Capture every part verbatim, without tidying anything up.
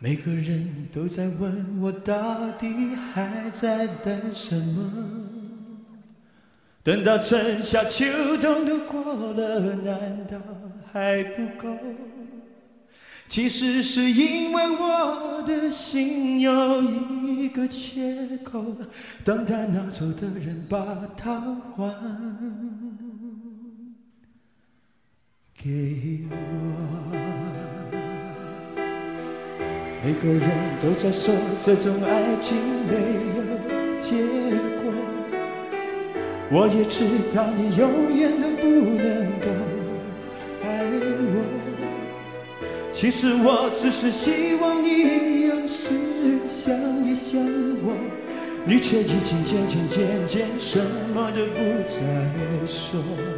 每个人都在问我到底还在等什么，等到春夏秋冬都过了，难道还不够？其实是因为我的心有一个缺口，等待拿走的人把它还给我。每个人都在说这种爱情没有结果，我也知道你永远都不能够爱我，其实我只是希望你有时想一想我，你却已经渐渐渐渐什么都不再说。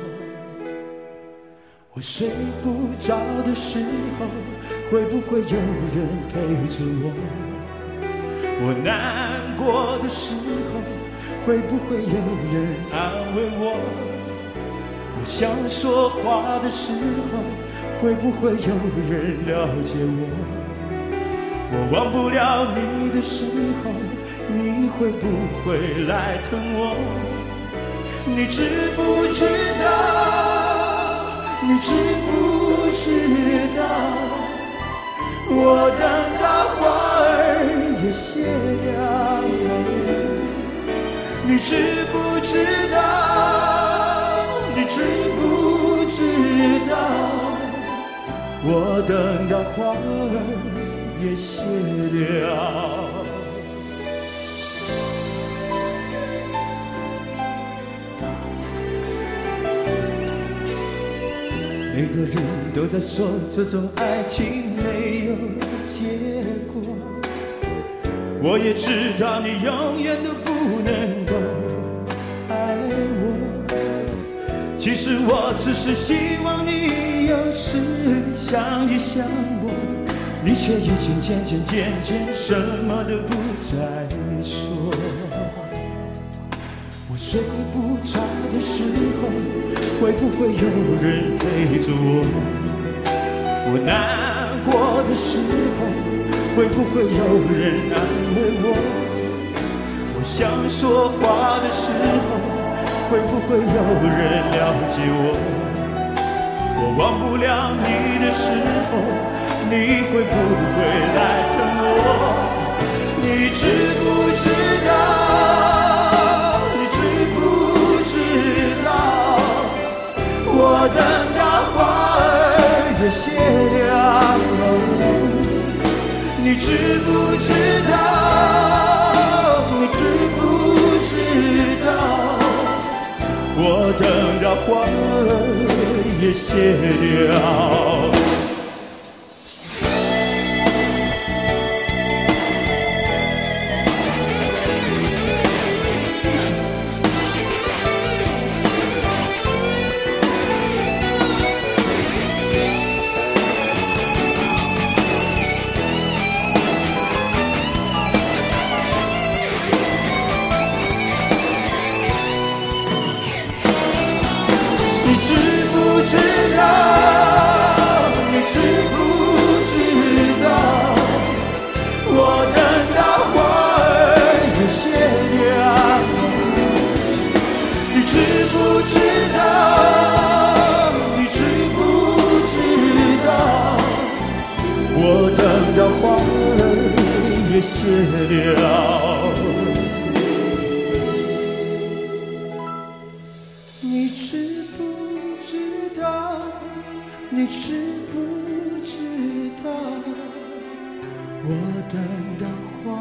我睡不着的时候，会不会有人陪着我？我难过的时候，会不会有人安慰我？我想说话的时候，会不会有人了解我？我忘不了你的时候，你会不会来疼我？你知不知道？你知不知道？我等到花儿也谢了。你知不知道？你知不知道？我等到花儿也谢了。每个人都在说这种爱情没有结果，我也知道你永远都不能够爱我，其实我只是希望你有时想一想我，你却已经渐渐渐渐什么都不再说。我睡不着的时候，会不会有人陪着我？我难过的时候，会不会有人安慰我？我想说话的时候，会不会有人了解我？我忘不了你的时候，你会不会来疼我？你知不知道？我等到花儿也谢了，你知不知道？你知不知道？我等到花儿也谢了。谢了，你知不知道？你知不知道？我等到花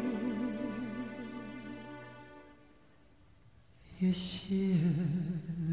儿也谢了。